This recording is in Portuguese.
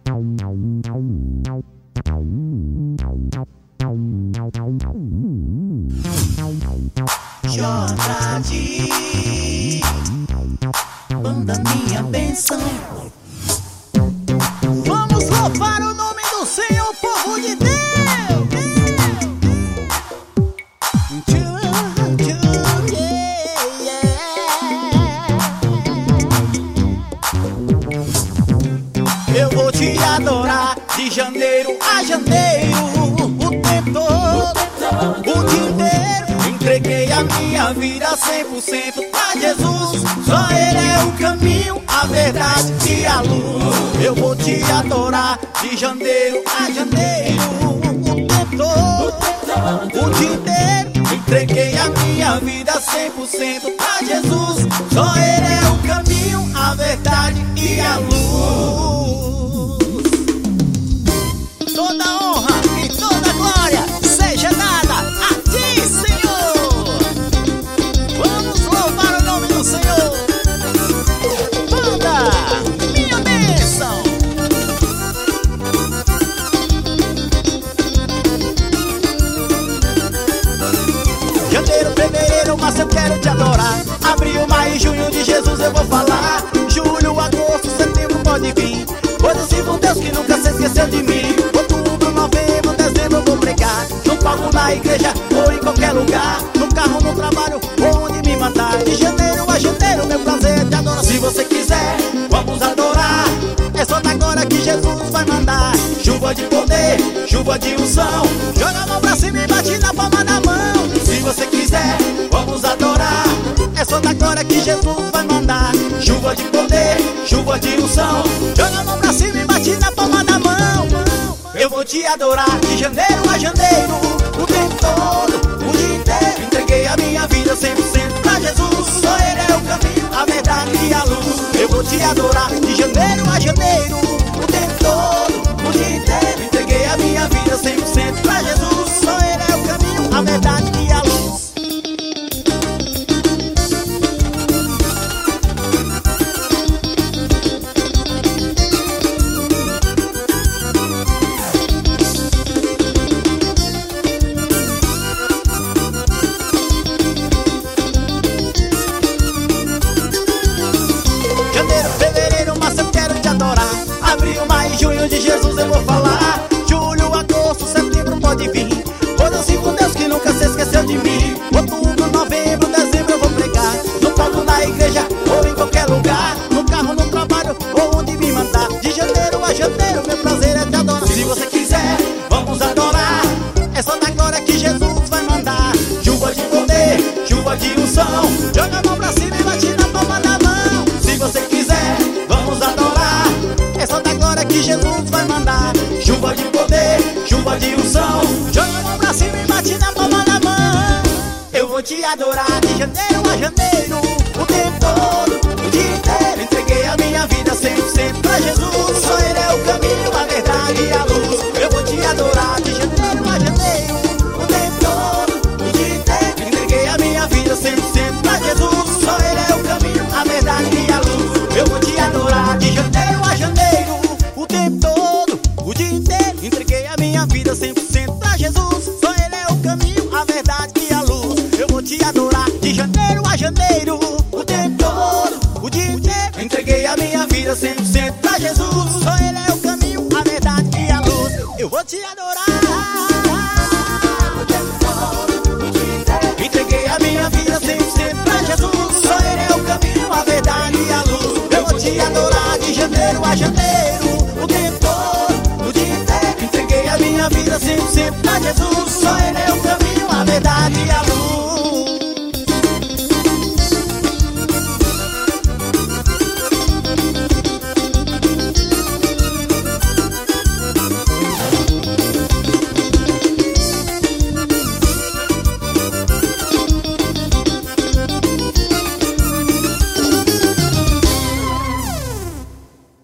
Jordade, banda minha bênção. Vamos louvar o nome do Senhor, povo de Deus. Eu vou te adorar de janeiro a janeiro, o tempo todo, o dia inteiro. Entreguei a minha vida 100% pra Jesus. Só Ele é o caminho, a verdade e a luz. Eu vou te adorar de janeiro a janeiro, o tempo todo, o dia inteiro. Entreguei a minha vida 100% pra Jesus. Só Ele é o caminho, a verdade e a luz. Toda honra e toda glória seja dada a ti, Senhor. Vamos louvar o nome do Senhor. Banda minha bênção. Janeiro, fevereiro, março eu quero te adorar. Abril, maio, junho de Jesus eu vou falar. Julho, agosto, setembro pode vir. Pois eu sirvo um Deus que nunca se esqueceu de mim. Outubro, novembro, dezembro eu vou pregar. No palco, na igreja ou em qualquer lugar. No carro, no trabalho, onde me mandar. De janeiro a janeiro, meu prazer é te adorar. Se você quiser, vamos adorar. É só da agora que Jesus vai mandar. Chuva de poder, chuva de unção. Joga a mão pra cima e bate na palma da mão. Se você quiser, vamos adorar. É só da agora que Jesus vai mandar. Chuva de poder, chuva de unção. Joga a mão pra cima e bate na palma da mão. Eu vou te adorar de janeiro a janeiro, o tempo todo, o dia inteiro. Entreguei a minha vida 100% pra Jesus. Só Ele é o caminho, a verdade e a luz. Eu vou te adorar de janeiro a janeiro, o tempo todo, o dia inteiro. Entreguei a minha vida 100% pra Jesus. Só Ele é o caminho, a verdade e a luz. Janeiro, fevereiro, março eu quero te adorar. Abril, maio, junho de Jesus eu vou falar. Julho, agosto, setembro pode vir. Pois eu sirvo um Deus que nunca se esqueceu de mim. Outubro, novembro, dezembro eu vou pregar. No palco, na igreja ou em qualquer lugar. No carro, no trabalho ou onde me mandar. De janeiro a janeiro, meu prazer é te adorar. Se você quiser, vamos adorar. É só da glória que Jesus vai mandar. Chuva de poder, chuva de unção. Joga a mão pra cima e bate na palma da mão. Se você quiser, vamos adorar. É só da glória que Jesus vai mandar. Chuva de poder, chuva de unção. Joga a mão pra cima e bate na palma da mão. Eu vou te adorar de janeiro a janeiro, o tempo todo, o dia inteiro. Entreguei a minha vida 100% pra Jesus. Só Ele é o caminho, a verdade e a luz. Eu vou te adorar de janeiro a janeiro, o tempo todo, o dia inteiro. Entreguei a minha vida 100% pra Jesus. Só Ele é o caminho, a verdade e a luz. Eu vou te adorar de janeiro a janeiro, o tempo todo, o dia inteiro. Entreguei a minha vida 100% pra Jesus. Só Ele é o caminho, a verdade e a luz. Eu vou te adorar de janeiro a janeiro, o tempo todo, o dia inteiro. Entreguei a minha vida 100% pra Jesus. Só Ele é o caminho, a verdade e a luz. Eu vou te adorar o tempo todo, o dia inteiro. Entreguei a minha vida 100% pra Jesus. Só Ele é o caminho, a verdade e a luz. Eu vou te adorar de janeiro a janeiro, o tempo todo, o dia inteiro. Entreguei a minha vida 100% pra Jesus. Só Ele é o caminho, a verdade